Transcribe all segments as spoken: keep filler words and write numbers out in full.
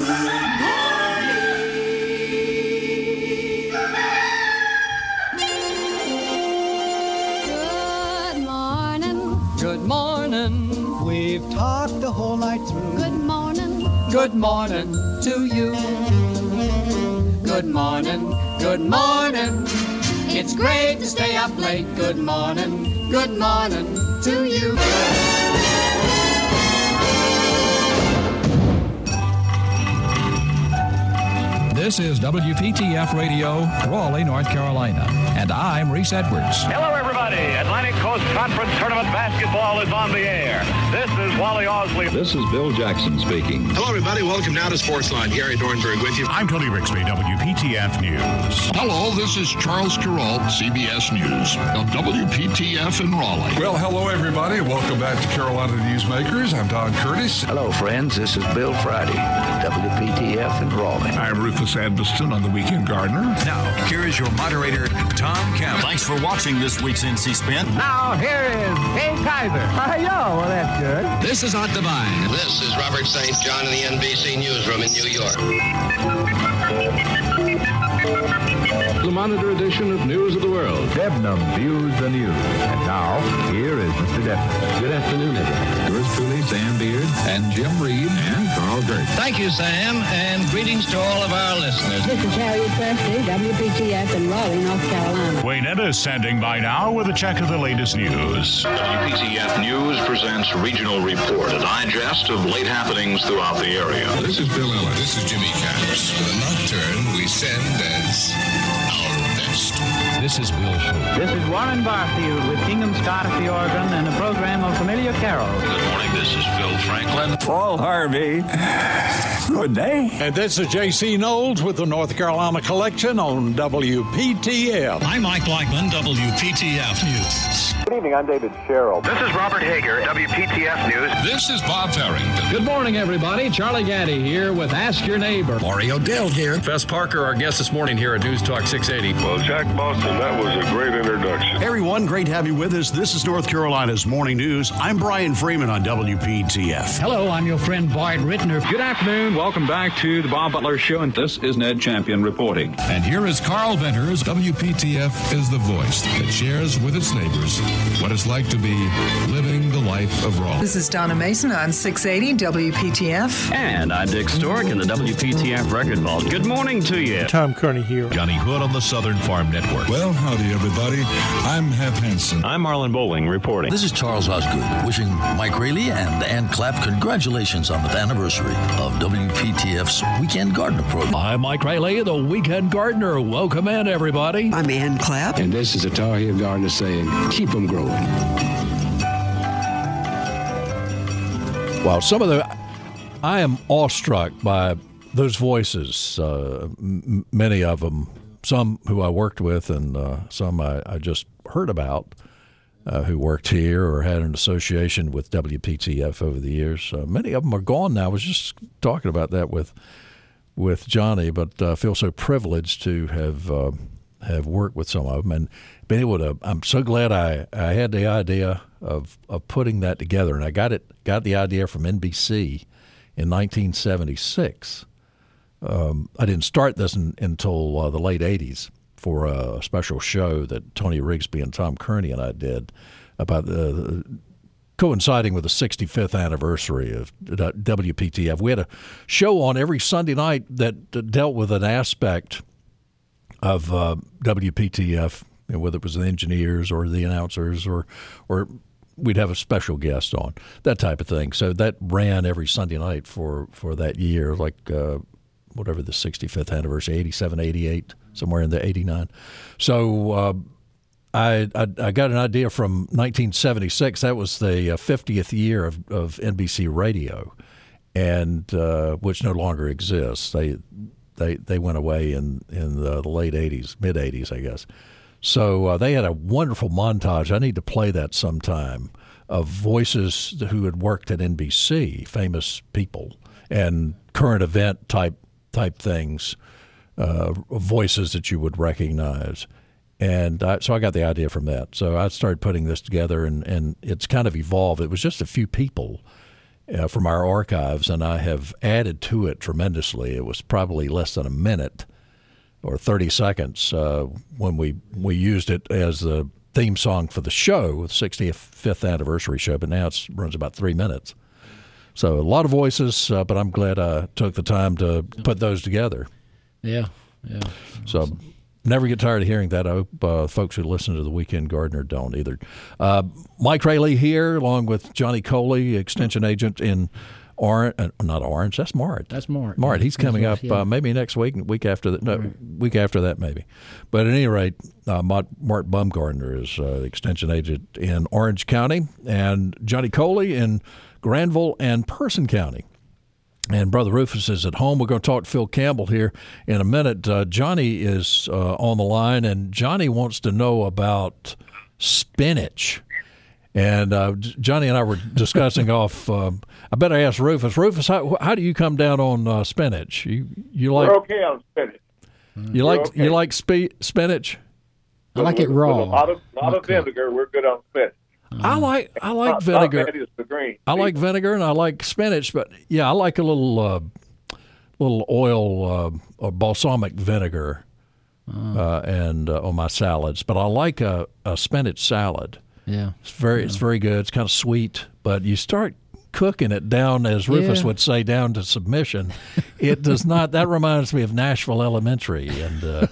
Good morning. We've talked the whole night through. Good morning. Good morning to you. Good morning. Good morning. It's great to stay up late. Good morning. Good morning to you. This is W P T F Radio, Raleigh, North Carolina, and I'm Reese Edwards. Hello, everybody. Atlantic Coast Conference Tournament basketball is on the air. This is Wally Osley. This is Bill Jackson speaking. Hello, everybody. Welcome now to Sportsline. Gary Dornberg with you. I'm Tony Rixby, W P T F News. Hello, this is Charles Kuralt, C B S News, of W P T F in Raleigh. Well, hello, everybody. Welcome back to Carolina Newsmakers. I'm Don Curtis. Hello, friends. This is Bill Friday, W P T F in Raleigh. I'm Rufus Adbiston on the Weekend Gardener. Now, here is your moderator, Tom Campbell. Thanks for watching this week's N C Spin. Now, here is Kay Kaiser. Hi-yo, well, that's good. This is Art Divine. This is Robert Saint John in the N B C Newsroom in New York. The Monitor edition of News of the World. Debnam views the news. And now, here is Mister Debnam. Good afternoon, everyone. Yours truly, Sam Beard, and Jim Reed, and Carl Gert. Thank you, Sam, and greetings to all of our listeners. This is Harriet Presley, W P T F in Raleigh, North Carolina. Wayne Etta is standing by now with a check of the latest news. W P T F News presents Regional Report, a digest of late happenings throughout the area. This is Bill Ellis. This is Jimmy Caps. For the nocturne, we send as our best. This is Bill Hope. This is Warren Barfield with Kingdom Scott at the organ and a program of familiar carols. Good morning, this is Phil Franklin. Paul Harvey. Good day. And this is J C Knowles with the North Carolina Collection on W P T F. I'm Mike Blackman, W P T F News. Good evening, I'm David Sherrill. This is Robert Hager, W P T F News. This is Bob Farrington. Good morning, everybody. Charlie Gaddy here with Ask Your Neighbor. Mario Dell here. Fess Parker, our guest this morning here at News Talk six eighty. Well, Jack Boston, that was a great introduction. Hey, everyone, great to have you with us. This is North Carolina's Morning News. I'm Brian Freeman on W P T F. Hello, I'm your friend Bart Rittner. Good afternoon. Welcome back to the Bob Butler Show, and this is Ned Champion reporting. And here is Carl Venters. W P T F is the voice that shares with its neighbors what it's like to be living the life of Raleigh. This is Donna Mason on six eighty W P T F. And I'm Dick Stork in the W P T F Record Vault. Good morning to you. Tom Kearney here. Johnny Hood on the Southern Farm Network. Well, howdy, everybody. I'm Hap Hansen. I'm Marlon Bowling reporting. This is Charles Osgood wishing Mike Rayleigh and Ann Clapp congratulations on the anniversary of W P T F's Weekend Gardener program. I'm Mike Rayleigh, the Weekend Gardener. Welcome in, everybody. I'm Ann Clapp. And this is a Tar Heel Gardener saying, keep them growing. Wow, some of the, I am awestruck by those voices, uh, m- many of them, some who I worked with and uh, some I, I just heard about uh, who worked here or had an association with W P T F over the years. Uh, many of them are gone now. I was just talking about that with with Johnny, but I uh, feel so privileged to have uh, have worked with some of them and been able to. I'm so glad I, I had the idea of, of putting that together, and I got it got the idea from N B C in nineteen seventy-six. Um, I didn't start this in, until uh, the late eighties for a special show that Tony Rigsby and Tom Kearney and I did about the, the coinciding with the sixty-fifth anniversary of W P T F. We had a show on every Sunday night that dealt with an aspect of uh, W P T F, you know, whether it was the engineers or the announcers or or we'd have a special guest on, that type of thing. So that ran every Sunday night for, for that year, like uh, whatever the sixty-fifth anniversary, eighty-seven, eighty-eight, somewhere in the eighty-nine. So uh, I, I I got an idea from nineteen seventy-six. That was the fiftieth year of, of N B C Radio, and uh, which no longer exists. They they they went away in, in the, the late eighties, mid-eighties, I guess. So uh, they had a wonderful montage. I need to play that sometime of voices who had worked at N B C, famous people, and current event type type things, uh, voices that you would recognize. And I, so I got the idea from that. So I started putting this together, and, and it's kind of evolved. It was just a few people uh, from our archives, and I have added to it tremendously. It was probably less than a minute or thirty seconds uh, when we, we used it as the theme song for the show, the sixty-fifth anniversary show, but now it runs about three minutes. So a lot of voices, uh, but I'm glad I took the time to put those together. Yeah, yeah. So never get tired of hearing that. I hope uh, folks who listen to the Weekend Gardener don't either. Uh, Mike Rayleigh here, along with Johnny Coley, extension agent in Orange. Uh, not Orange, that's Mart. That's Mart. Mart, he's coming right, up yeah. uh, maybe next week, week after that. No, right. week after that maybe. But at any rate, uh, Mart, Mart Bumgardner is uh, the extension agent in Orange County, and Johnny Coley in Granville and Person County. And Brother Rufus is at home. We're going to talk to Phil Campbell here in a minute. Uh, Johnny is uh, on the line, and Johnny wants to know about spinach. And uh, Johnny and I were discussing off. Uh, I better ask Rufus. Rufus, how, how do you come down on uh, spinach? You you like? We're okay on spinach. You We're like okay. you like spe- spinach? I like it raw. With a lot of lot okay. of vinegar. We're good on spinach. I like I like not, vinegar. Not bad is the green. I like vinegar and I like spinach, but yeah, I like a little uh, little oil uh, or balsamic vinegar oh. uh, and uh, on my salads. But I like a, a spinach salad. Yeah, it's very yeah. it's very good. It's kind of sweet, but you start cooking it down, as Rufus yeah. would say, down to submission. It does not. That reminds me of Nashville Elementary and. Uh,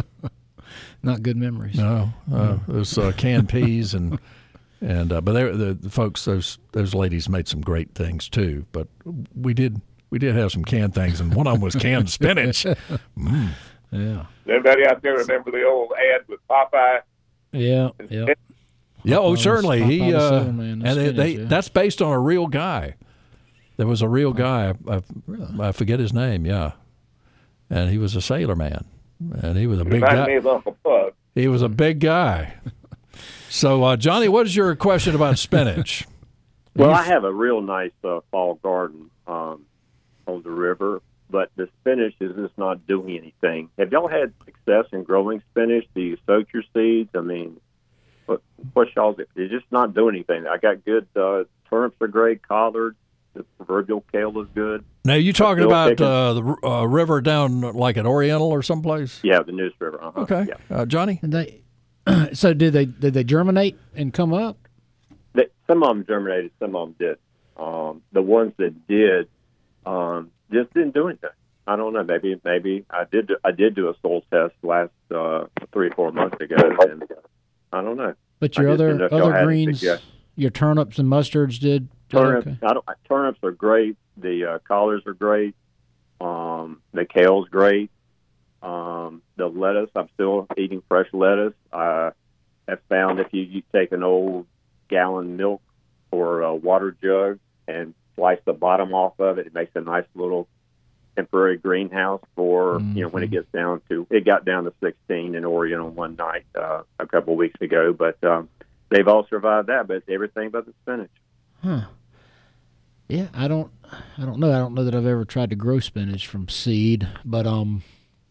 not good memories. No, uh, those uh, canned peas and. And uh, but the, the folks, those those ladies made some great things too. But we did we did have some canned things, and one of them was canned spinach. Mm. Yeah. Anybody out there remember the old ad with Popeye? Yeah. Yeah. Yeah. Oh, certainly. Popeye he uh, man, and spinach, they, yeah. that's based on a real guy. There was a real guy. I, I, really? I forget his name. Yeah, and he was a sailor man, and he was a big Remind guy. me of Uncle Pug. He was a big guy. So, uh, Johnny, what is your question about spinach? Well, I have a real nice uh, fall garden um, on the river, but the spinach is just not doing anything. Have y'all had success in growing spinach? Do you soak your seeds? I mean, what, what y'all do? It's just not doing anything. I got good uh, turnips are great, collards, the proverbial kale is good. Now, you talking about uh, the uh, river down like at Oriental or someplace? Yeah, the Neuse River. Uh-huh. Okay. Yeah. Uh, Johnny? And they, so did they did they germinate and come up? They, some of them germinated, some of them did. Um, the ones that did um, just didn't do anything. I don't know. Maybe maybe I did I did do a soil test last uh, three or four months ago, and I don't know. But your other other greens, your turnips and mustards did. did Turnips, okay. I don't, turnips are great. The uh, collards are great. Um, the kale's great. Um, the lettuce, I'm still eating fresh lettuce. I have found if you, you take an old gallon milk or a water jug and slice the bottom off of it, it makes a nice little temporary greenhouse for, mm-hmm. you know, when it gets down to, it got down to sixteen in Oriental one night uh, a couple of weeks ago, but um, they've all survived that, but it's everything but the spinach. Huh. Yeah, I don't, I don't know. I don't know that I've ever tried to grow spinach from seed, but um,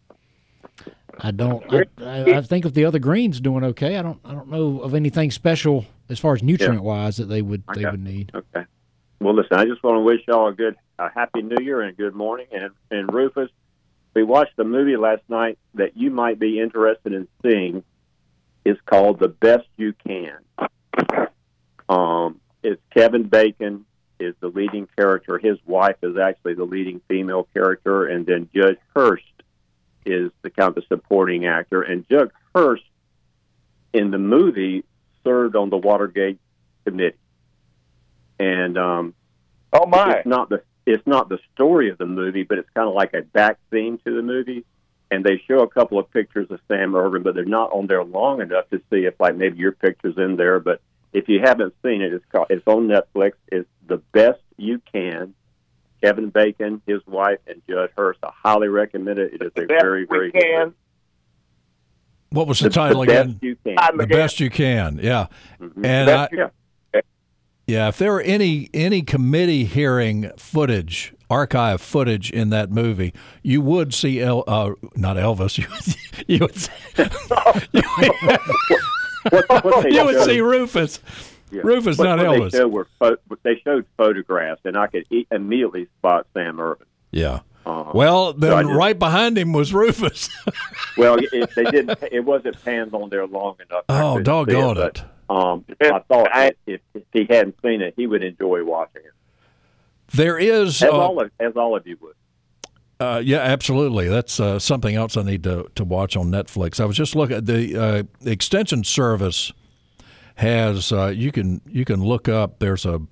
I don't. I, I, I think if the other greens doing okay, I don't. I don't know of anything special as far as nutrient wise that they would okay. they would need. Okay. Well, listen, I just want to wish y'all a good, a happy New Year and a good morning. And and Rufus, we watched a movie last night that you might be interested in seeing. It's called The Best You Can. Um, it's Kevin Bacon is the leading character. His wife is actually the leading female character, and then Judge Hurst is the kind of the supporting actor. And Judge Hurst in the movie served on the Watergate committee. And um, oh my, it's not the it's not the story of the movie, but it's kind of like a back theme to the movie. And they show a couple of pictures of Sam Ervin, but they're not on there long enough to see if like maybe your picture's in there. But if you haven't seen it, it's called, it's on Netflix. It's The Best You Can. Kevin Bacon, his wife, and Judge Hurst. I highly recommend it. It is a very, very good movie. What was the, the title the again? Best You Can. The Best You Can. Yeah, mm-hmm. and Best I, you can. yeah, if there were any any committee hearing footage, archive footage in that movie, you would see El, uh, not Elvis. You, you would see, you, what, what you would see Rufus. Yeah. Rufus, but not what Elvis. They showed, were pho- they showed photographs, and I could e- immediately spot Sam Irvin. Yeah. Uh, well, then so just, right behind him was Rufus. well, it, they didn't. It wasn't panned on there long enough. Oh, doggone it! it! But, um, I thought I, if, if he hadn't seen it, he would enjoy watching it. There is, as uh, all of, as all of you would. Uh, yeah, absolutely. That's uh, something else I need to, to watch on Netflix. I was just looking at the uh, extension service has uh, you can you can look up. There's a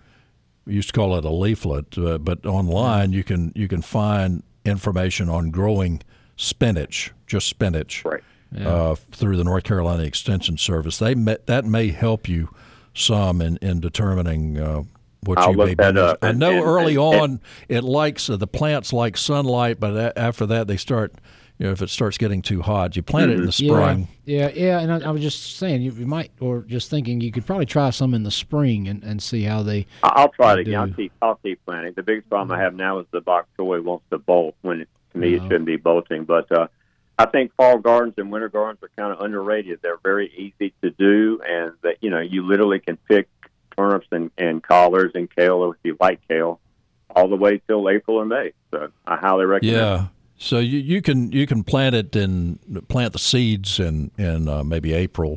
we used to call it a leaflet, uh, but online you can you can find information on growing spinach, just spinach, right. yeah. uh, through the North Carolina Extension Service. They met, that may help you some in in determining. Uh, What I'll you look may that be. up. I And- know and- early and- on it likes uh, the plants like sunlight, but a- after that they start. You know, if it starts getting too hot, you plant it in the spring. Yeah, yeah, yeah. And I, I was just saying, you, you might, or just thinking, you could probably try some in the spring and, and see how they. I'll try it do. again. I'll keep, I'll keep planting. The biggest problem I have now is the bok choy wants to bolt when it, to me No. it shouldn't be bolting. But uh, I think fall gardens and winter gardens are kind of underrated. They're very easy to do, and that you know you literally can pick turnips and, and collards and kale, or if you like kale, all the way till April or May. So I highly recommend. Yeah. So you, you can you can plant it in plant the seeds in in uh, maybe April,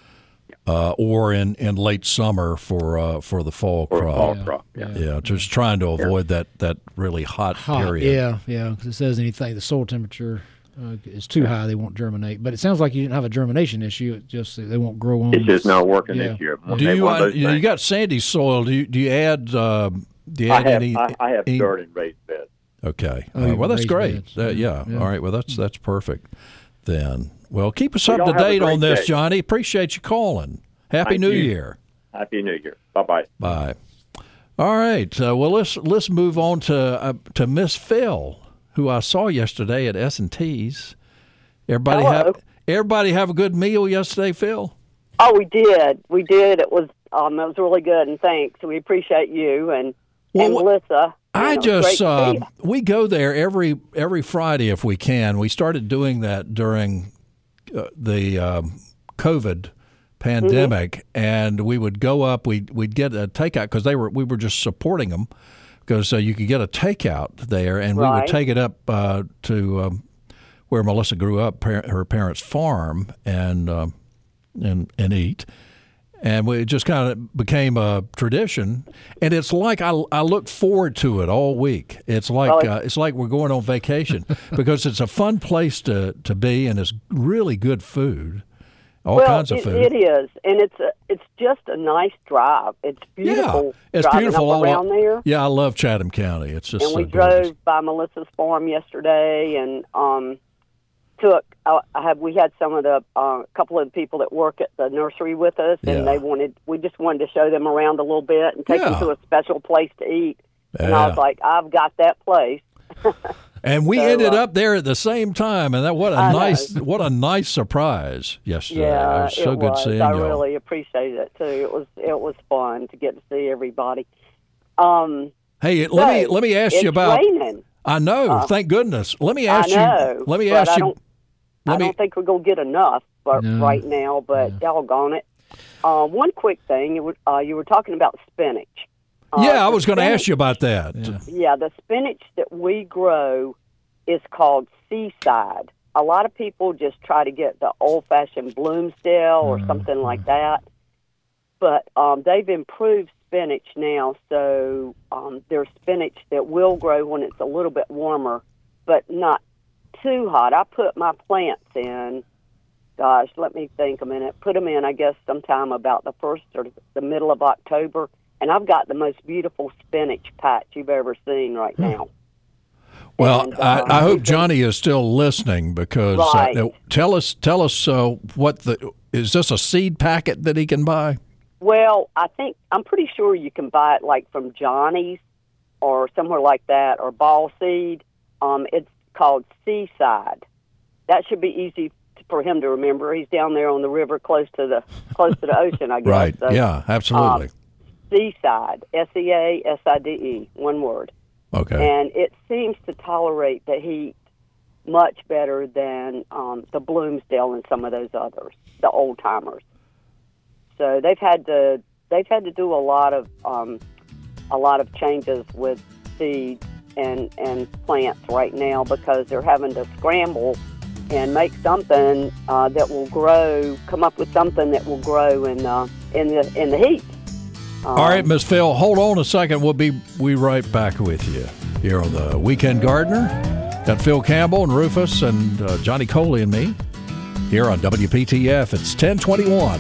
uh, or in, in late summer for uh, for the fall For crop. fall crop, yeah. yeah, just trying to avoid that, that really hot, Hot, period. yeah, yeah. Because it says anything, the soil temperature uh, is too high, they won't germinate. But it sounds like you didn't have a germination issue. It just they won't grow on. It's just not working yeah. this year. Do you, uh, you, know, you got sandy soil? Do you do you add? Uh, do you I add have any? I, I have any, dirt and raised beds. Okay. Oh, Uh, well, that's raised great. beds. Uh, yeah. Yeah. All right. Well, that's that's perfect. Then, well, keep us Well, up to y'all have a date on great this, day. Johnny. Appreciate you calling. Happy Thank New you. Year. Happy New Year. Bye bye. Bye. All right. Uh, well, let's let's move on to uh, to Miss Phil, who I saw yesterday at S and T's. Everybody Hello. have everybody have a good meal yesterday, Phil? Oh, we did. We did. It was um, it was really good, and thanks. We appreciate you and Well, and Melissa. I You know, just great to uh, see you. we go there every every Friday if we can. We started doing that during uh, the um, COVID pandemic, Mm-hmm. and we would go up. We we'd get a takeout because they were we were just supporting them because uh, you could get a takeout there, and we would Right. take it up uh, to um, where Melissa grew up, par- her parents' farm, and um, and and eat. And we, it just kind of became a tradition, and it's like I, I look forward to it all week. It's like Well, uh, it's like we're going on vacation because it's a fun place to, to be, and it's really good food, all well, kinds of it, food. it is, and it's a, it's just a nice drive. It's beautiful. Yeah, it's driving beautiful up all around there. Yeah, I love Chatham County. It's just And so we gorgeous. drove by Melissa's farm yesterday, and um, took. I I have we had some of the uh, couple of the people that work at the nursery with us, and Yeah. they wanted. We just wanted to show them around a little bit and take Yeah. them to a special place to eat. And I was Yeah. like, I've got that place. And we So, ended uh, up there at the same time, and that what a I know. nice what a nice surprise yesterday. Yeah, it was so it good was. seeing I y'all. really appreciated it too. It was it was fun to get to see everybody. Um, Hey, let me so, let me ask it's you about. raining. I know. Uh, thank goodness. Let me I ask know, you. Let me but ask I you. don't, let I me. don't think we're gonna get enough, but No. right now. But doggone it. Uh, one quick thing, you were, uh, you were talking about spinach. Uh, yeah, I the was going to spinach- ask you about that. Yeah, the spinach that we grow is called Seaside. A lot of people just try to get the old-fashioned Bloomsdale or Mm-hmm. something like that, but um, they've improved spinach now, so um, there's spinach that will grow when it's a little bit warmer, but not too hot. I put my plants in, gosh, let me think a minute, put them in, I guess, sometime about the first or the middle of October, and I've got the most beautiful spinach patch you've ever seen right now. Well, And, I, uh, I hope Johnny is still listening because Right. uh, tell us tell us uh, what the is this a seed packet that he can buy? Well, I think I'm pretty sure you can buy it like from Johnny's or somewhere like that, or Ball Seed. Um, it's called Seaside. That should be easy for him to remember. He's down there on the river, close to the close to the ocean, I guess. Right. So, yeah. Absolutely. um, Seaside, S E A S I D E, one word. okay. And it seems to tolerate the heat much better than um, the Bloomsdale and some of those others, the old timers. So they've had to they've had to do a lot of um, a lot of changes with seed and and plants right now because they're having to scramble and make something uh, that will grow, come up with something that will grow in uh, in the in the heat. Um, All right, Miss Phil, hold on a second. We'll be we right back with you here on the Weekend Gardener. Got Phil Campbell and Rufus and uh, Johnny Coley and me here on W P T F. It's ten twenty-one.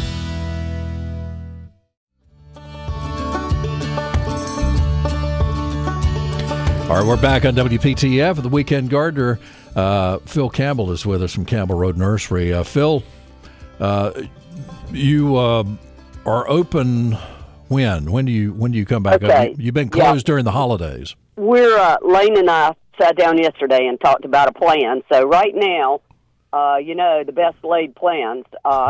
All right, we're back on W P T F with the Weekend Gardener. Uh, Phil Campbell is with us from Campbell Road Nursery. Uh, Phil, uh, you uh, are open when? When do you when do you come back? Okay. You, you've been closed Yeah. during the holidays. We're uh, Lane and I sat down yesterday and talked about a plan. So right now, uh, you know, the best laid plans. Uh,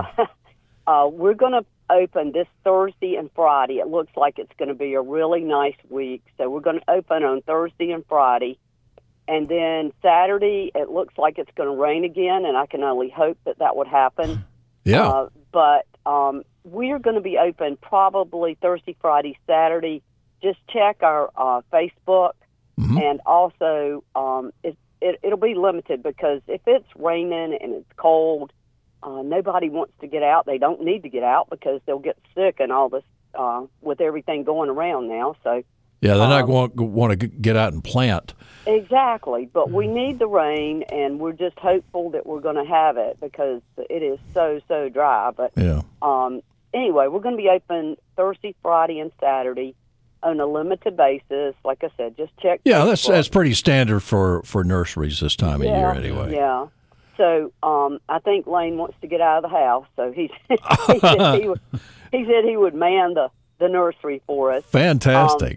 uh, we're going to open this Thursday and Friday. It looks like it's going to be a really nice week. So we're going to open on Thursday and Friday. And then Saturday, it looks like it's going to rain again, and I can only hope that that would happen. Yeah. Uh, but um, we're going to be open probably Thursday, Friday, Saturday. Just check our uh, Facebook, mm-hmm. and also um, it, it, it'll be limited because if it's raining and it's cold, uh, nobody wants to get out. They don't need to get out because they'll get sick and all this uh, with everything going around now. So yeah, they're not um, going to want to get out and plant. Exactly, but we need the rain, and we're just hopeful that we're going to have it because it is so, so dry. But yeah. um, anyway, we're going to be open Thursday, Friday, and Saturday on a limited basis. Like I said, just check. Yeah, Facebook. that's that's pretty standard for, for nurseries this time of yeah, year anyway. Yeah. So um, I think Lane wants to get out of the house, so he, he, said, he, would, he said he would man the, the nursery for us. Fantastic. Um,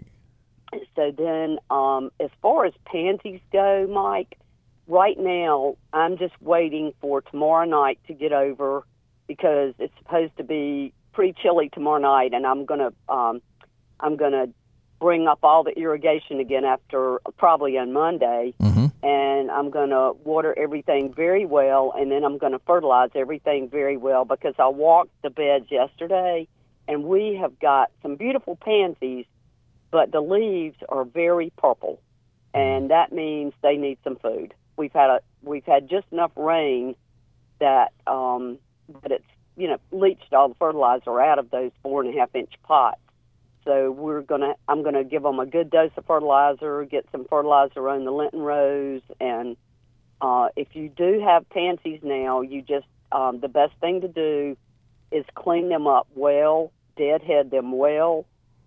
So then, um, as far as pansies go, Mike, right now I'm just waiting for tomorrow night to get over because it's supposed to be pretty chilly tomorrow night, and I'm gonna um, I'm gonna bring up all the irrigation again after probably on Monday, mm-hmm. and I'm gonna water everything very well, and then I'm gonna fertilize everything very well because I walked the beds yesterday, and we have got some beautiful pansies. But the leaves are very purple, and that means they need some food. We've had a we've had just enough rain that um, that it's you know leached all the fertilizer out of those four and a half inch pots. So we're gonna I'm gonna give them a good dose of fertilizer, get some fertilizer on the Lenten rows, and uh, if you do have pansies now, you just um, the best thing to do is clean them up well, deadhead them well.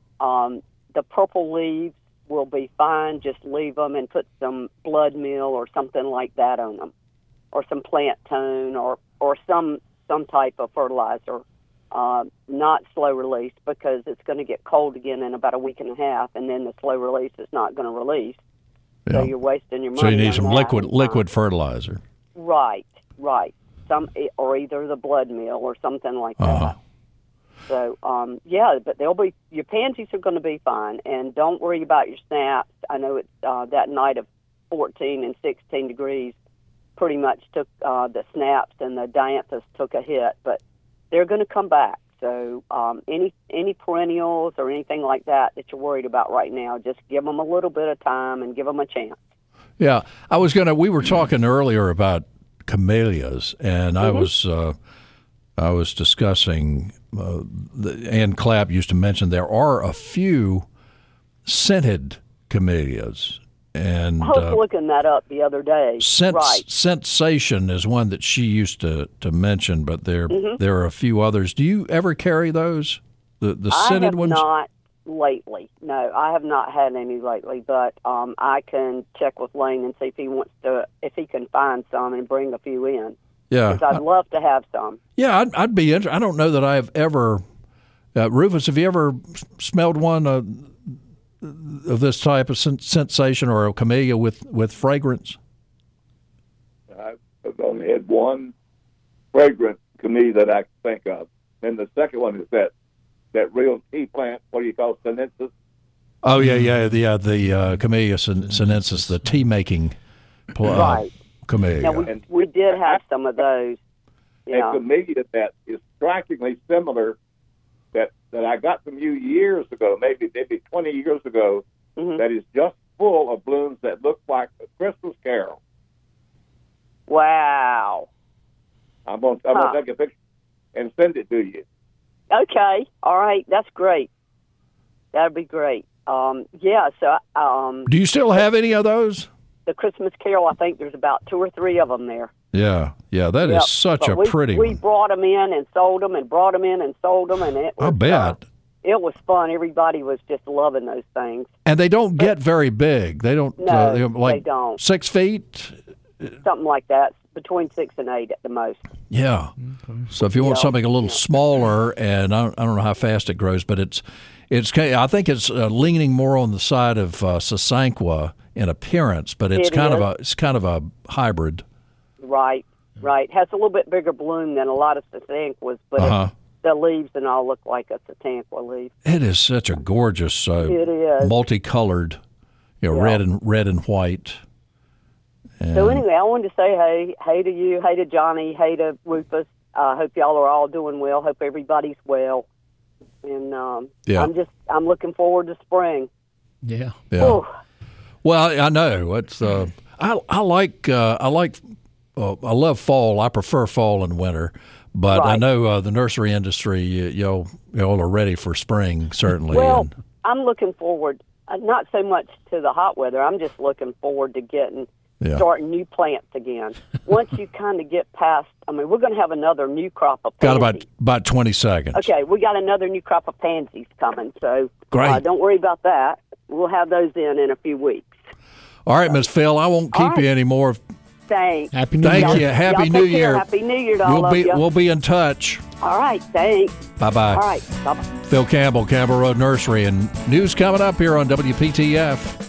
Um, The purple leaves will be fine. Just leave them and put some blood meal or something like that on them, or some plant tone, or or some some type of fertilizer. Uh, not slow release because it's going to get cold again in about a week and a half, and then the slow release is not going to release. Yeah. So you're wasting your money. So you need some that. liquid liquid fertilizer. Right, right. Some or either the blood meal or something like that. Uh-huh. So, um, yeah, but they'll be your pansies are going to be fine, and don't worry about your snaps. I know it's uh, that night of fourteen and sixteen degrees pretty much took uh, the snaps and the dianthus took a hit, but they're going to come back. So, um, any any perennials or anything like that that you're worried about right now, just give them a little bit of time and give them a chance. Yeah, I was gonna. We were talking earlier about camellias, and mm-hmm. I was uh, I was discussing. Uh, the, Ann Clapp used to mention there are a few scented camellias, and I was uh, looking that up the other day. Sens- right. Sensation is one that she used to, to mention, but there mm-hmm. there are a few others. Do you ever carry those? The the scented I have ones? Not lately. No, I have not had any lately, but um, I can check with Lane and see if he wants to, if he can find some and bring a few in. Yeah, because I'd love to have some. Yeah, I'd, I'd be interested. I don't know that I've ever, uh, Rufus, have you ever smelled one uh, of this type of sen- sensation or a camellia with, with fragrance? I've only had one fragrant camellia that I can think of. And the second one is that, that real tea plant, what do you call it, sinensis? Oh, yeah, yeah, the, uh, the uh, Camellia sinensis, the tea-making pl- uh, right. camellia. Now, we, we did have some of those. Yeah. A camellia that is strikingly similar, that that I got from you years ago, maybe maybe twenty years ago, mm-hmm. that is just full of blooms that look like a Christmas carol. Wow. I'm going I'm huh. to take a picture and send it to you. Okay. All right. That's great. That'd be great. Um, yeah. So, um, do you still have any of those? The Christmas Carol, I think there's about two or three of them there. Yeah. Yeah. That yep. is such but a we, pretty we one. We brought them in and sold them and brought them in and sold them. And it was, I bet. Uh, it was fun. Everybody was just loving those things. And they don't get very big. They don't. No, uh, like they don't. Six feet? Something like that. Between six and eight at the most. Yeah. Okay. So if you want yeah. something a little yeah. smaller, and I don't, I don't know how fast it grows, but it's it's I think it's uh, leaning more on the side of uh, Sasanqua in appearance, but it's it kind is. of a it's kind of a hybrid. Right. Right. Has a little bit bigger bloom than a lot of Sasanquas, but uh-huh. it, the leaves and all look like a Sasanqua leaf. It is such a gorgeous, uh, it is multicolored, you know, yeah. red and red and white. And so anyway, I wanted to say hey, hey to you, hey to Johnny, hey to Rufus. I uh, hope y'all are all doing well. Hope everybody's well. And um, yeah. I'm just I'm looking forward to spring. Yeah. Yeah. Ooh. Well, I know it's. Uh, I I like uh, I like uh, I love fall. I prefer fall and winter, but right. I know uh, the nursery industry. Y- y'all y'all are ready for spring, certainly. Well, and, I'm looking forward. Uh, not so much to the hot weather. I'm just looking forward to getting. Yeah. Starting new plants again. Once you kind of get past, I mean, we're going to have another new crop of pansies. Got about about twenty seconds. Okay, we got another new crop of pansies coming, so great. Uh, don't worry about that. We'll have those in in a few weeks. All right, Miss Phil, I won't keep right. you anymore. Thanks. Happy New Thank Year. you. Happy Y'all New take Year. Care. Happy New Year to we'll all be of you. we'll be in touch. All right, thanks. Bye bye. All right, bye bye. Phil Campbell, Campbell Road Nursery, and news coming up here on W P T F.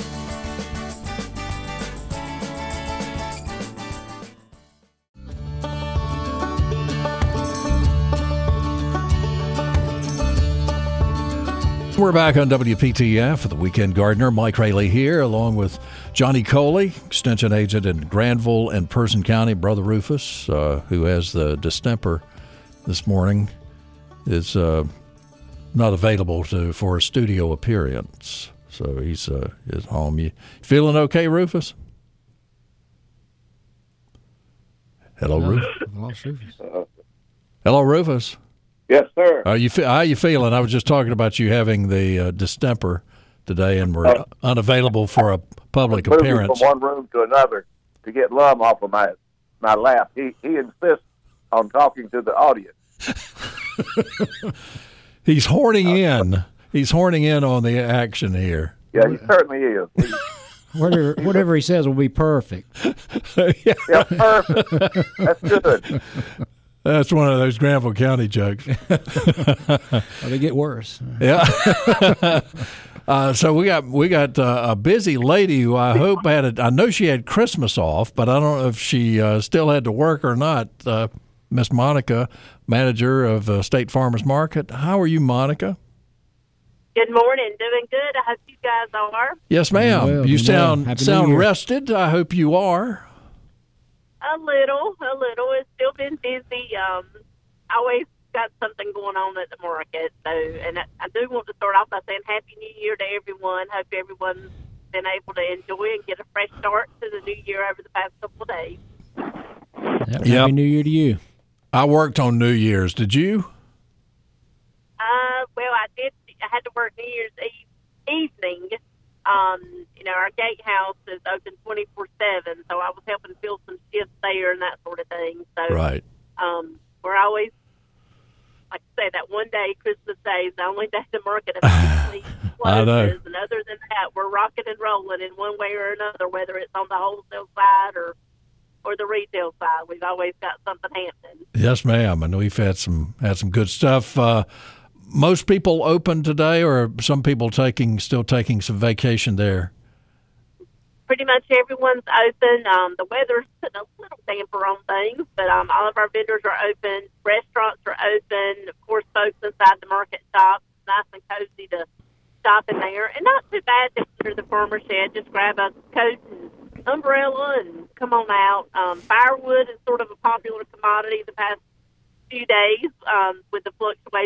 We're back on W P T F, the Weekend Gardener. Mike Rayleigh here, along with Johnny Coley, Extension Agent in Granville and Person County. Brother Rufus, uh, who has the distemper this morning, is uh, not available to for a studio appearance. So he's uh, is home. You feeling okay, Rufus? Hello, no, Rufus. I've lost Rufus. Uh, Hello, Rufus. Yes, sir. Are you how are you feeling? I was just talking about you having the uh, distemper today, and we're uh, unavailable for a public moving appearance. From one room to another to get Lum off of my my lap. He he insists on talking to the audience. He's horning in. He's horning in on the action here. Yeah, he certainly is. He, whatever whatever he says will be perfect. yeah. yeah, perfect. That's good. That's one of those Granville County jokes. Well, they get worse. Yeah. uh, so we got we got uh, a busy lady who I hope had a, I know she had Christmas off, but I don't know if she uh, still had to work or not. Uh, Miss Monica, manager of uh, State Farmers Market. How are you, Monica? Good morning. Doing good. I hope you guys are. Yes, ma'am. Well, you sound sound rested. I hope you are. A little, a little. It's still been busy. Um, I always got something going on at the market. So, and I, I do want to start off by saying Happy New Year to everyone. Hope everyone's been able to enjoy and get a fresh start to the new year over the past couple of days. Yep. Yep. Happy New Year to you. I worked on New Year's. Did you? Uh, well, I did. I had to work New Year's Eve evening. Um, you know, our gatehouse is open twenty-four seven, so I was helping fill some shifts there and that sort of thing. So, right. um, we're always, like I say, that one day, Christmas Day, is the only day the market officially I know. closes. And other than that, we're rocking and rolling in one way or another, whether it's on the wholesale side or or the retail side. We've always got something happening. Yes, ma'am. And we've had some had some good stuff. Uh, most people open today, or some people taking still taking some vacation there? Pretty much everyone's open. Um, the weather's putting a little damper on things, but um, all of our vendors are open. Restaurants are open. Of course, folks inside the market shop. Nice and cozy to shop in there. And not too bad to enter the farmer shed. Just grab a coat and umbrella and come on out. Um, firewood is sort of a popular commodity the past few days um, with the fluctuations in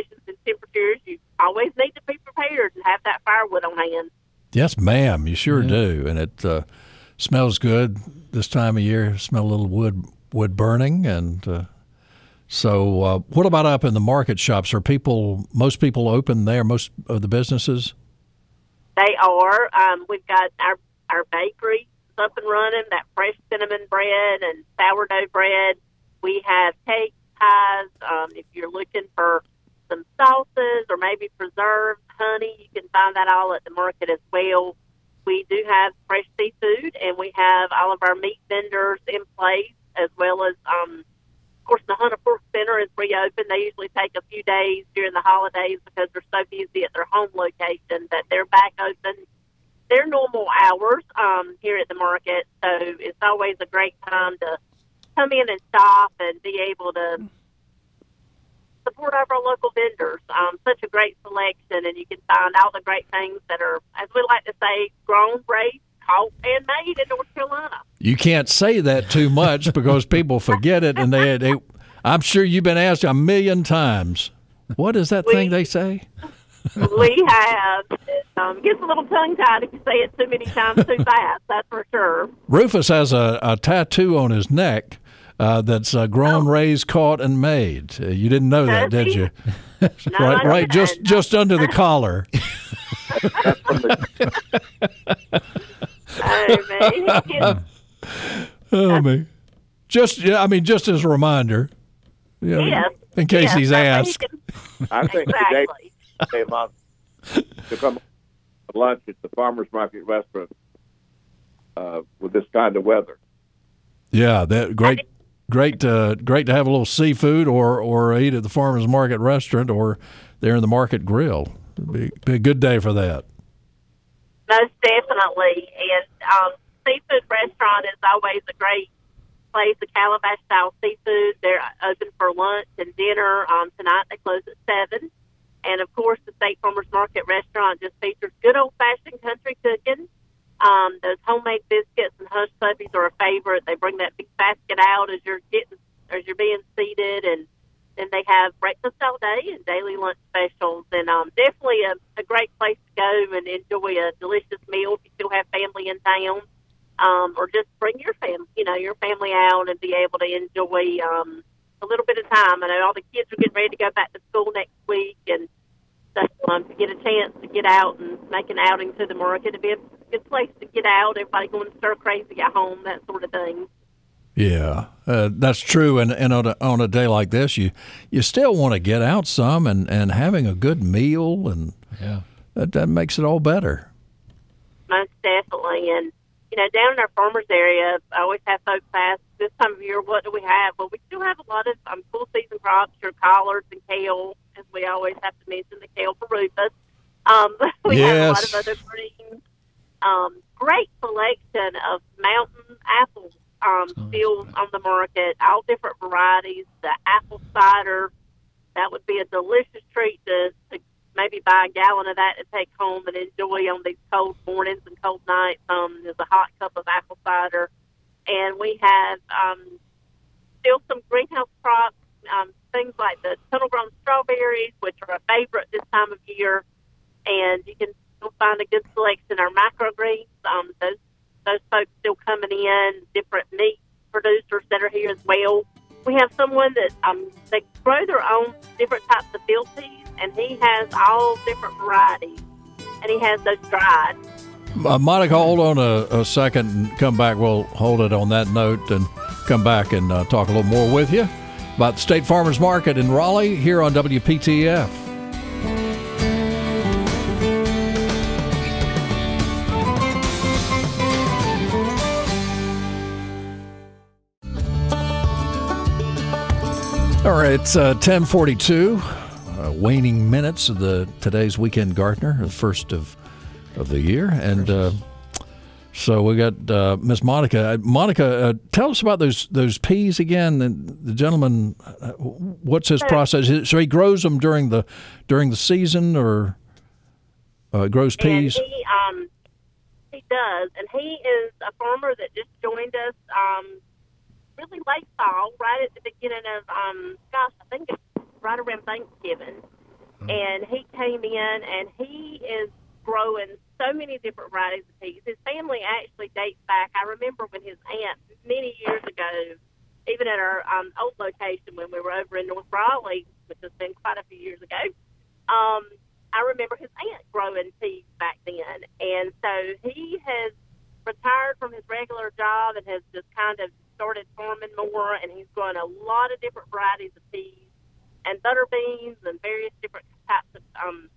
temperatures, you always need to be prepared and have that firewood on hand. Yes, ma'am, you sure Yeah. do. And it uh, smells good this time of year. Smell a little wood wood burning. And uh, so uh, what about up in the market shops? Are people, most people open there, most of the businesses? They are. Um, we've got our, our bakery up and running, that fresh cinnamon bread and sourdough bread. We have cakes, pies. Um, if you're looking for some sauces or maybe preserves, honey, you can find that all at the market as well. We do have fresh seafood, and we have all of our meat vendors in place, as well as, um, of course, the Hunter Pork Center is reopened. They usually take a few days during the holidays because they're so busy at their home location that they're back open their normal hours um, here at the market. So it's always a great time to come in and shop and be able to support our local vendors. Um, such a great selection, and you can find all the great things that are, as we like to say, grown, raised, caught, and made in North Carolina. You can't say that too much because people forget it, and they, they I'm sure you've been asked a million times, what is that we, thing they say? We have. It um, gets a little tongue-tied if you say it too many times too fast, that's for sure. Rufus has a, a tattoo on his neck uh, that's uh, grown, oh. raised, caught, and made. Uh, you didn't know that, did you? No, right, right, just just under the collar. Oh, man. Oh, man. Just, yeah, I mean, just as a reminder. You know, yes. In case yes, he's asked. Can, I think exactly. today came on to come to lunch at the farmers market restaurant uh, with this kind of weather. Yeah, that great, great, uh, great to have a little seafood, or or eat at the farmers market restaurant, or there in the market grill. It'd be, be a good day for that. Most definitely, and um, seafood restaurant is always a great place. The Calabash style seafood. They're open for lunch and dinner. Um, tonight they close at seven. And, of course, the State Farmers Market restaurant just features good old-fashioned country cooking. Um, those homemade biscuits and hush puppies are a favorite. They bring that big basket out as you're getting, as you're being seated, and then they have breakfast all day and daily lunch specials. And um, definitely a, a great place to go and enjoy a delicious meal if you still have family in town, um, or just bring your family, you know, your family out and be able to enjoy um, a little bit of time. I know all the kids are getting ready to go back to school next week, and Um, to get a chance to get out and make an outing to the market. It'd be a good place to get out, everybody going stir crazy at home, that sort of thing. Yeah, uh, that's true. And, and on, a, on a day like this, you you still want to get out some, and, and having a good meal, and yeah, that, that makes it all better. Most definitely. And, you know, down in our farmers area, I always have folks ask, this time of year, what do we have? Well, we still have a lot of um, full season crops, your collards and kale, as we always have to mention the kale for Rufus. Um, we yes. have a lot of other greens. Um, great selection of mountain apples um, oh, still nice. on the market, all different varieties. The apple cider, that would be a delicious treat to, to maybe buy a gallon of that and take home and enjoy on these cold mornings and cold nights. Um, there's a hot cup of apple cider. And we have um, still some greenhouse crops, um, things like the tunnel-grown strawberries, which are a favorite this time of year. And you can still find a good selection. Our microgreens, um, those those folks still coming in, different meat producers that are here as well. We have someone that um, they grow their own different types of field peas, and he has all different varieties, and he has those dried. Uh, Monica, hold on a, a second and come back. We'll hold it on that note and come back and uh, talk a little more with you about the State Farmers Market in Raleigh here on W P T F. All right, it's uh, ten forty-two, uh, waning minutes of the today's Weekend Gardener, the first of of the year, and uh, so we got uh, Miss Monica. Monica, uh, tell us about those those peas again. The, the gentleman, uh, what's his process? So he grows them during the during the season, or uh, grows peas. And he um he does, and he is a farmer that just joined us um really late fall, right at the beginning of um gosh, I think it's right around Thanksgiving. And he came in, and he is growing so many different varieties of peas. His family actually dates back. I remember when his aunt, many years ago, even at our um, old location when we were over in North Raleigh, which has been quite a few years ago, um, I remember his aunt growing peas back then. And so he has retired from his regular job and has just kind of started farming more, and he's growing a lot of different varieties of peas and butter beans and various different types of um,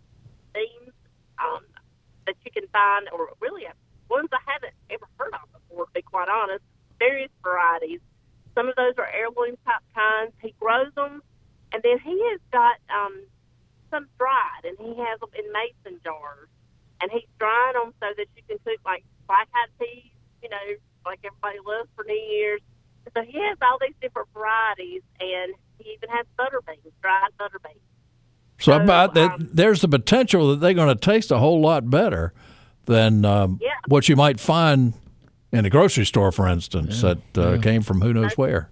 beans um, that you can find, or really ones I haven't ever heard of before, to be quite honest, various varieties. Some of those are heirloom type kinds. He grows them, and then he has got um, some dried, and he has them in mason jars, and he's drying them so that you can cook like black-eyed peas, you know, like everybody loves for New Year's. So he has all these different varieties, and he even has butter beans, dried butter beans. So, So, about that, um, there's the potential that they're going to taste a whole lot better than um, Yeah. what you might find in a grocery store, for instance, Yeah, that uh, yeah. came from who knows where.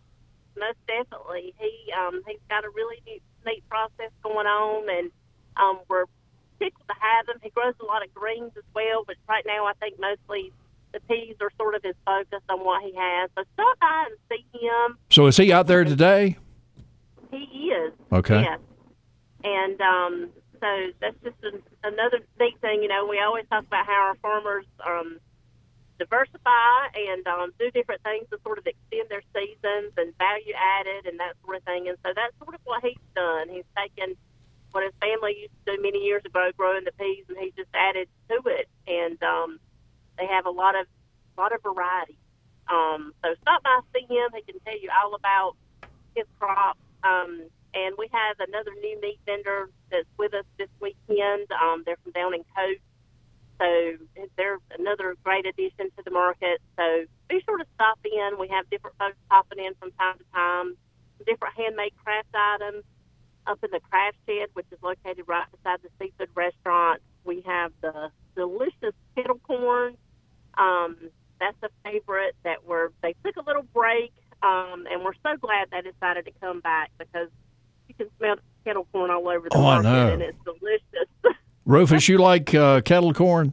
Most definitely. He um he's got a really neat, neat process going on, and um we're tickled to have him. He grows a lot of greens as well, but right now I think mostly the peas are sort of his focus on what he has. So stop by and see him. So, is he out there today? He is. Okay. Yes. And um so that's just an, another neat thing. You know, we always talk about how our farmers um diversify and um, do different things to sort of extend their seasons and value added and that sort of thing. And so that's sort of what he's done. He's taken what his family used to do many years ago, growing the peas, and he's just added to it. And um, they have a lot of lot of variety. Um, so stop by, see him. He can tell you all about his crops. Um, and we have another new meat vendor that's with us this weekend. Um, they're from down in Coast. So they're another great addition to the market. So be sure to stop in. We have different folks popping in from time to time, different handmade craft items up in the craft shed, which is located right beside the seafood restaurant. We have the delicious kettle corn. Um, that's a favorite that we're, they took a little break, um, and we're so glad they decided to come back because you can smell the kettle corn all over the Oh, I market, know. and it's delicious. Rufus, you like uh, kettle corn?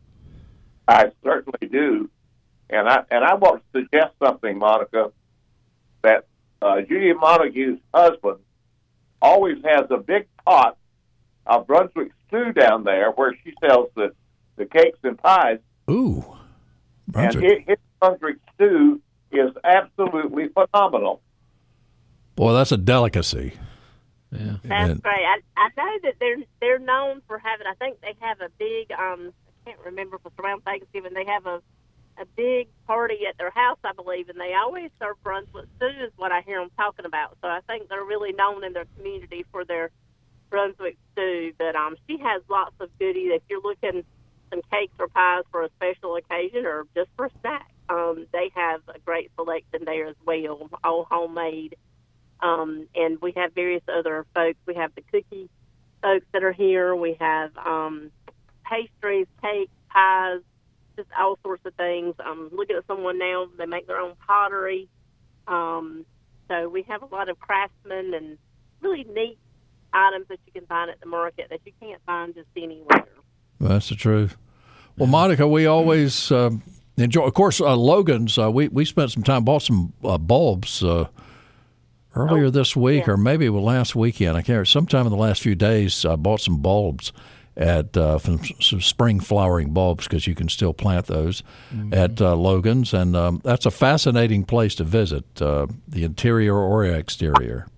I certainly do, and I and I want to suggest something, Monica, that uh, Judy Montague's husband always has a big pot of Brunswick stew down there where she sells the, the cakes and pies. Ooh, Brunswick. And his, his Brunswick stew is absolutely phenomenal. Boy, that's a delicacy. Yeah. That's And- great. I, I know that they're they're known for having. I think they have a big. Um, I can't remember if it's around Thanksgiving. They have a a big party at their house, I believe, and they always serve Brunswick stew. Is what I hear them talking about. So I think they're really known in their community for their Brunswick stew. But um, she has lots of goodies. If you're looking some cakes or pies for a special occasion or just for a snack, um, they have a great selection there as well, all homemade. Um, and we have various other folks. We have the cookie folks that are here. We have um, pastries, cakes, pies, just all sorts of things. I'm looking at someone now. They make their own pottery. Um, so we have a lot of craftsmen and really neat items that you can find at the market that you can't find just anywhere. That's the truth. Well, Monica, we always um, enjoy. Of course, uh, Logan's. Uh, we we spent some time, bought some uh, bulbs uh, earlier Oh, this week, yeah. or maybe well, last weekend. I can't. remember. Sometime in the last few days, I bought some bulbs at uh, some, some spring flowering bulbs because you can still plant those Mm-hmm. at uh, Logan's, and um, that's a fascinating place to visit. Uh, the interior or exterior.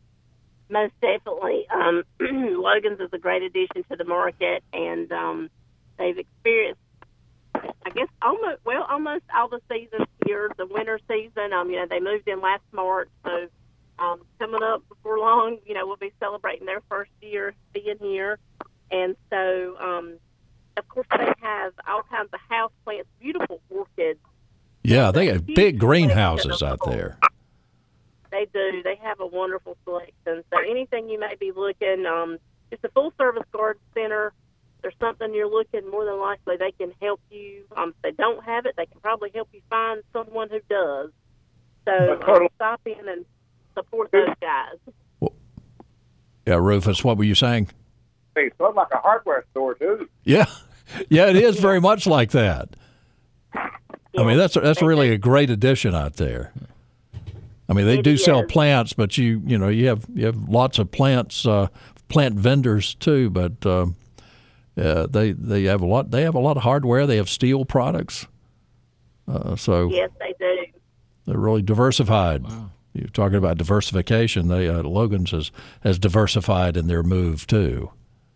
Most definitely. Um, Logan's is a great addition to the market, and um, they've experienced, I guess, almost well, almost all the seasons here. The winter season, um, you know, they moved in last March, so um, coming up before long, you know, we'll be celebrating their first year being here, and so, um, of course, they have all kinds of house plants, beautiful orchids. Yeah, they have big greenhouses out there. They do. They have a wonderful selection. So anything you may be looking, um, it's a full-service garden center. If there's something you're looking, more than likely they can help you. Um, if they don't have it, they can probably help you find someone who does. So um, stop in and support those guys. Yeah, Rufus, what were you saying? It's sort of like a hardware store, too. Yeah, yeah, it is very much like that. I mean, that's that's really a great addition out there. I mean, they do sell plants, but you you know you have you have lots of plants, uh, plant vendors too. But uh, uh, they they have a lot. They have a lot of hardware. They have steel products. Uh, so yes, they do. They're really diversified. Wow. You're talking about diversification. They uh, Logan's has has diversified in their move too.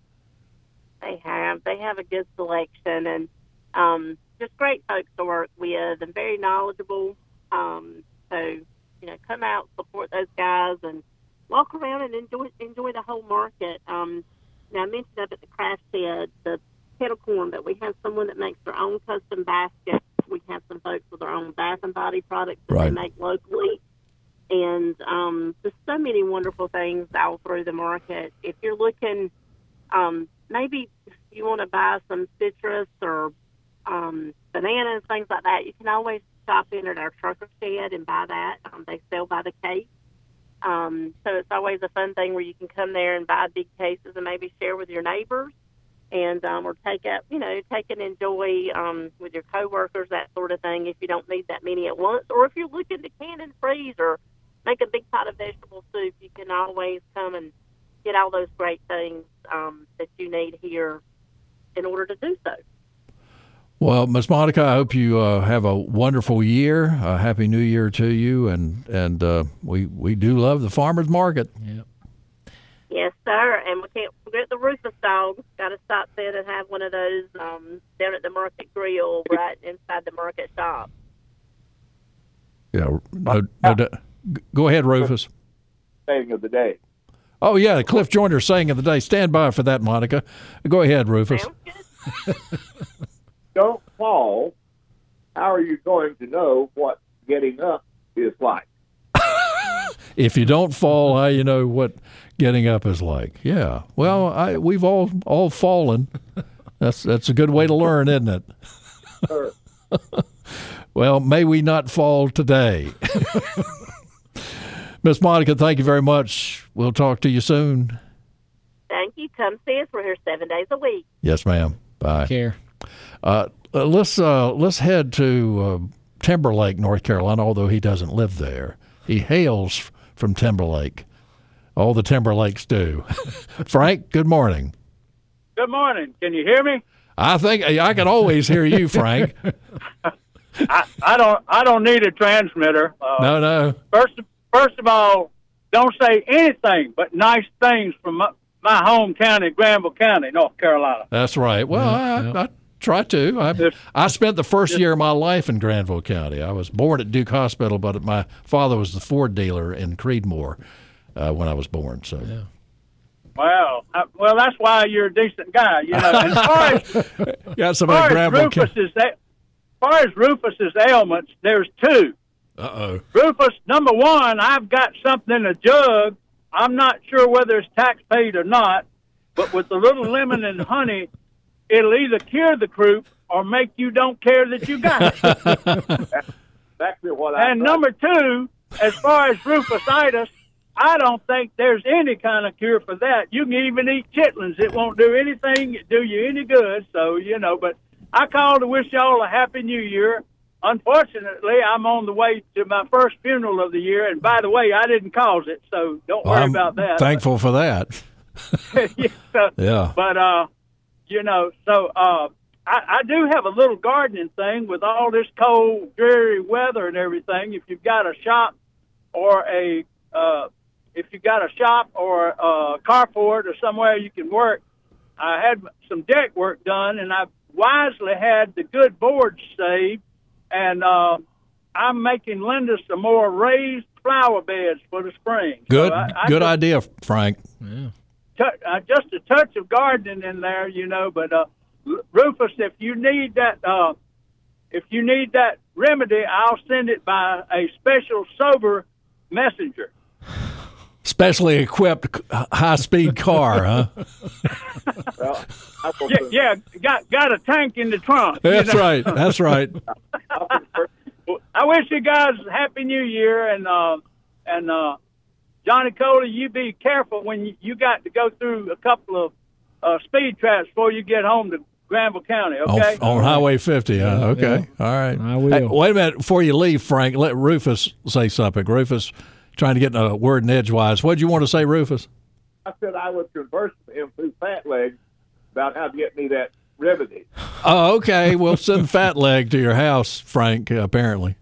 They have. They have a good selection and um, just great folks to work with and very knowledgeable. Um, so, you know, come out, support those guys, and walk around and enjoy enjoy the whole market. Um, now, I mentioned up at the craft shed, the kettle corn, but we have someone that makes their own custom baskets. We have some folks with their own bath and body products that right. they make locally. And um, just so many wonderful things all through the market. If you're looking, um, maybe you want to buy some citrus or um, bananas, things like that, you can always stop in at our trucker shed and buy that. Um, they sell by the case. Um, so it's always a fun thing where you can come there and buy big cases and maybe share with your neighbors and um, or take out, you know, take and enjoy um, with your coworkers, that sort of thing, if you don't need that many at once. Or if you're looking to can and freeze or make a big pot of vegetable soup, you can always come and get all those great things um, that you need here in order to do so. Well, Miz Monica, I hope you uh, have a wonderful year. A happy New Year to you, and and uh, we we do love the farmers market. Yep. Yes, sir, and we can't forget the Rufus dogs. Got to stop in and have one of those um, down at the Market Grill, right inside the market shop. Yeah, no, no, no, go ahead, Rufus. Saying of the day. Oh, yeah, Cliff Joyner saying of the day. Stand by for that, Monica. Go ahead, Rufus. Don't fall. How are you going to know what getting up is like? If you don't fall, how you know what getting up is like? Yeah. Well, I we've all all fallen. That's that's a good way to learn, isn't it? Sure. Well, may we not fall today. Miss Monica, thank you very much. We'll talk to you soon. Thank you. Come see us. We're here seven days a week. Yes, ma'am. Bye. Care. Uh, uh, let's uh, let's head to uh, Timberlake, North Carolina. Although he doesn't live there, he hails from Timberlake. All the Timberlakes do. Frank, good morning. Good morning. Can you hear me? I think I can always hear you, Frank. I, I don't. I don't need a transmitter. Uh, no, no. First, first of all, don't say anything but nice things from my, my home county, Granville County, North Carolina. That's right. Well, yeah, I, yeah. I try to. I, Just, I spent the first just, year of my life in Granville County. I was born at Duke Hospital, but my father was the Ford dealer in Creedmoor uh, when I was born. So. Yeah. Well, I, well, that's why you're a decent guy, you know. As far as, Got somebody far as Rufus's, as far as Rufus's ailments, there's two. Uh-oh. Rufus, number one, I've got something in a jug. I'm not sure whether it's tax paid or not, but with a little lemon and honey, it'll either cure the croup or make you don't care that you got it. That's exactly what I And thought. number two, as far as Rufusitis, I don't think there's any kind of cure for that. You can even eat chitlins. It won't do anything, do you any good. So, you know, but I called to wish y'all a happy new year. Unfortunately, I'm on the way to my first funeral of the year. And by the way, I didn't cause it, so don't Well, worry I'm about that. Thankful for that. yeah, so, Yeah. But, uh, you know, so uh, I, I do have a little gardening thing with all this cold, dreary weather and everything. If you've got a shop or a uh, if you've got a shop or a carport or somewhere you can work, I had some deck work done, and I wisely had the good boards saved, and uh, I'm making Linda some more raised flower beds for the spring. Good, so I, I good just, idea, Frank. Yeah. T- uh, just a touch of gardening in there, you know. But uh, Rufus, if you need that, uh, if you need that remedy, I'll send it by a special sober messenger. Specially equipped high-speed car, huh? Well, I will, Yeah, yeah, got got a tank in the trunk. you That's know. right. That's right. I wish you guys a happy new year, and uh, and uh, Johnny Coley, you be careful when you, you got to go through a couple of uh, speed traps before you get home to Granville County, okay? On, on Highway fifty, huh? Yeah, Okay. yeah. All right. I will. Hey, wait a minute. Before you leave, Frank, let Rufus say something. Rufus, trying to get a word in edgewise. What did you want to say, Rufus? I said I was conversing with him through Fat Leg about how to get me that remedy. Oh, okay. We'll send Fat Leg to your house, Frank, apparently.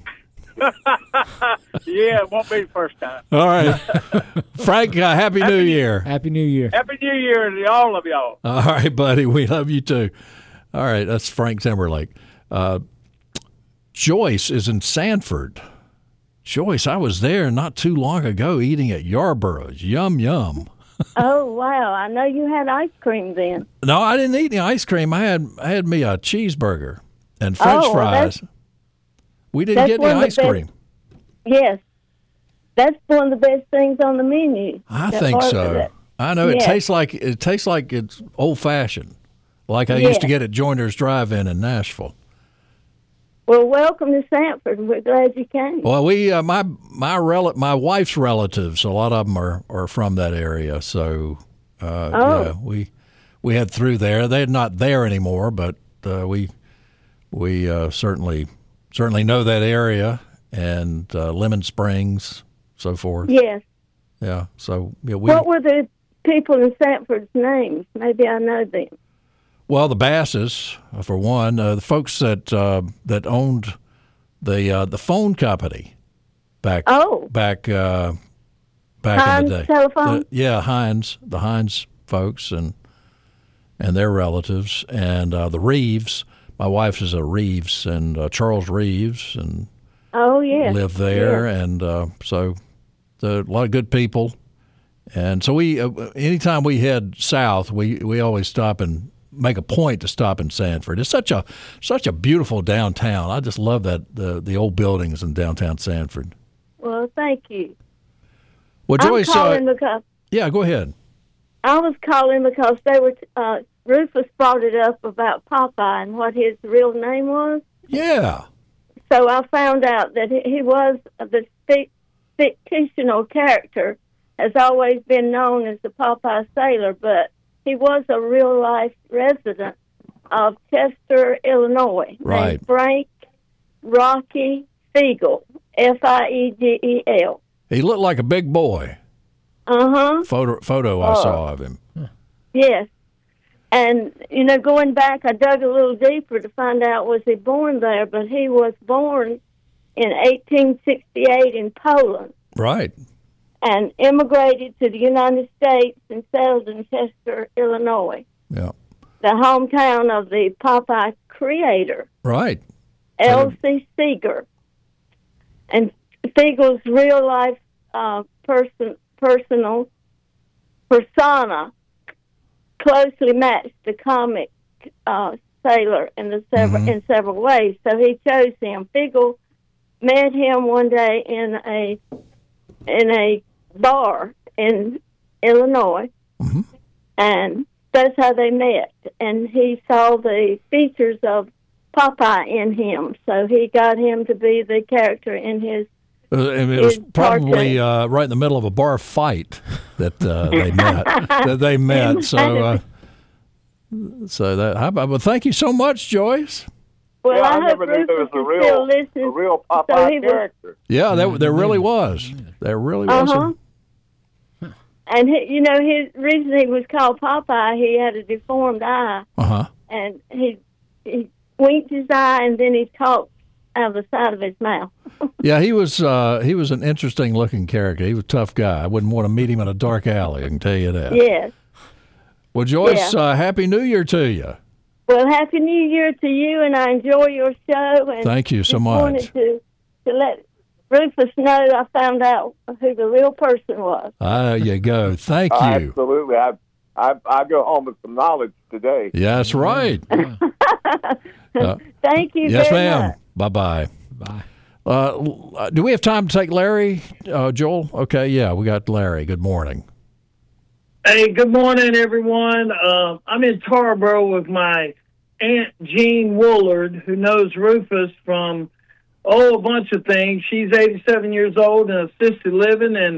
Yeah, it won't be the first time. All right. Frank, uh, Happy, Happy New Year. Happy New Year. Happy New Year to all of y'all. All right, buddy. We love you too. All right. That's Frank Timberlake. Uh, Joyce is in Sanford. Joyce, I was there not too long ago eating at Yarborough's. Yum, yum. Oh, wow. I know you had ice cream then. No, I didn't eat any ice cream. I had I had me a cheeseburger and French oh, fries. Well, we didn't get any ice best, cream. Yes. That's one of the best things on the menu. I think so. I know. It yes. tastes like it tastes like it's old-fashioned, like I yes. used to get at Joiner's Drive-In in Nashville. Well, welcome to Sanford. We're glad you came. Well, we uh, my my rel- my wife's relatives, a lot of them are, are from that area, so uh, oh. yeah, we we had through there. They're not there anymore, but uh, we we uh, certainly certainly know that area and uh, Lemon Springs, so forth. Yes. Yeah. So yeah, we. What were the people in Sanford's names? Maybe I know them. Well, the Basses, for one, uh, the folks that uh, that owned the uh, the phone company back oh. back uh, back Heinz in the day. Telephone? The, yeah, Heinz, the Heinz folks and and their relatives, and uh, the Reeves. My wife is a Reeves, and uh, Charles Reeves, and oh yeah, lived there, yeah. and uh, so the, a lot of good people. And so we, uh, anytime we head south, we, we always stop and make a point to stop in Sanford. It's such a such a beautiful downtown. I just love that the the old buildings in downtown Sanford. Well, thank you. Well, Joyce, I'm calling uh, because yeah, go ahead. I was calling because they were uh, Rufus brought it up about Popeye and what his real name was. Yeah. So I found out that he was the fictional character has always been known as the Popeye Sailor, but he was a real-life resident of Chester, Illinois, right. named Frank Rocky Fiegel, F I E G E L. He looked like a big boy. Uh-huh. Photo, photo I uh, saw of him. Yes. And, you know, going back, I dug a little deeper to find out was he born there, but he was born in eighteen sixty-eight in Poland. Right. And immigrated to the United States and settled in Chester, Illinois. Yeah. The hometown of the Popeye creator. Right. L C Seeger. And Fiegel's real life uh, person, personal persona closely matched the comic uh, sailor in the several mm-hmm. in several ways. So he chose him. Fiegel met him one day in a in a bar in Illinois, mm-hmm. and that's how they met. And he saw the features of Popeye in him, so he got him to be the character in his. Uh, and it was probably uh, right in the middle of a bar fight that uh, they met. that they met. So, uh, so that. How about, well, thank you so much, Joyce. Well, yeah, I, I hope never knew there was a real, a real Popeye so character. Yeah, there, there really was. There really was. Uh-huh. A... And, he, you know, his reason he was called Popeye, he had a deformed eye. Uh-huh. And he, he winked his eye, and then he talked out of the side of his mouth. Yeah, he was uh, he was an interesting-looking character. He was a tough guy. I wouldn't want to meet him in a dark alley, I can tell you that. Yes. Well, Joyce, yeah. uh, Happy New Year to you. Well, Happy New Year to you, and I enjoy your show. And thank you so just much. Wanted to, to let Rufus know I found out who the real person was. There you go. Thank you. Uh, absolutely. I, I I go home with some knowledge today. Yeah, that's right. uh, Thank you yes, very ma'am. much. Bye-bye. Bye. Uh, do we have time to take Larry, uh, Joel? Okay, yeah, we got Larry. Good morning. Hey, good morning, everyone. Uh, I'm in Tarboro with my Aunt Jean Woolard, who knows Rufus from, oh, a bunch of things. She's eighty-seven years old and assisted living, and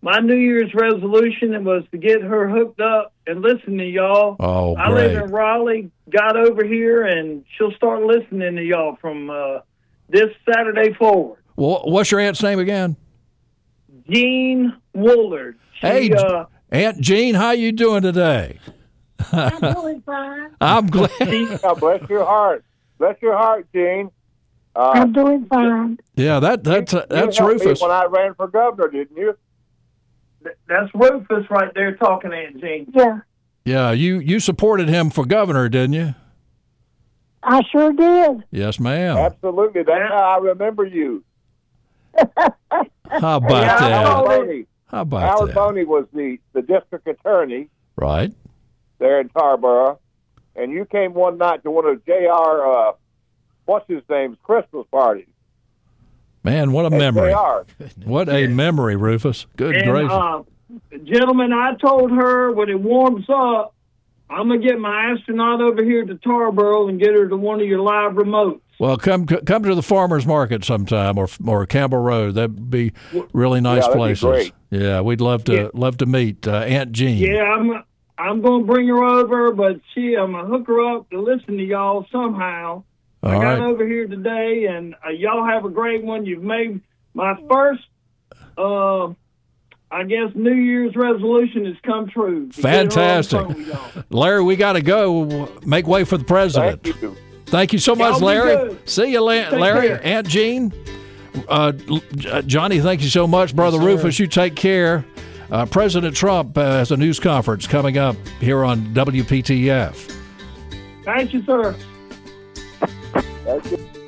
my New Year's resolution was to get her hooked up and listen to y'all. Oh, I great. live in Raleigh, got over here, and she'll start listening to y'all from uh, this Saturday forward. Well, what's your aunt's name again? Jean Woolard. She, Hey, uh, Aunt Jean, how you doing today? I'm doing fine. I'm glad. God bless your heart. Bless your heart, Gene. Uh, I'm doing fine. Yeah, that that's uh, that's you helped Rufus. me when I ran for governor, didn't you? That's Rufus right there talking, Aunt Jean. Yeah, Yeah, you you supported him for governor, didn't you? I sure did. Yes, ma'am. Absolutely. That's how I remember you. How about Yeah, that? Howard Boney. How about Howard that? Boney was the, the district attorney Right. there in Tarboro, and you came one night to one of J R, uh, what's his name's Christmas parties. Man, what a Hey, memory. J R. What a memory, Rufus. Good and, gracious. uh, gentlemen, I told her when it warms up, I'm going to get my astronaut over here to Tarboro and get her to one of your live remotes. Well, come come to the farmers market sometime, or or Campbell Road. That'd be really nice Yeah, that'd be places. great. Yeah, we'd love to Yeah. love to meet uh, Aunt Jean. Yeah, I'm I'm going to bring her over, but she, I'm going to hook her up to listen to y'all somehow. All I got right. over here today, and uh, y'all have a great one. You've made my first, uh, I guess, New Year's resolution has come true. to get her on the Fantastic. phone with y'all. Larry, we got to go. Make way for the president. Thank you. Thank you so much, Y'all be Larry. good. See you, La- Take Larry. care. Aunt Jean. Uh, uh, Johnny, thank you so much. Brother Yes, sir. Rufus, you take care. Uh, President Trump uh, has a news conference coming up here on W P T F. Thank you, sir. Thank you.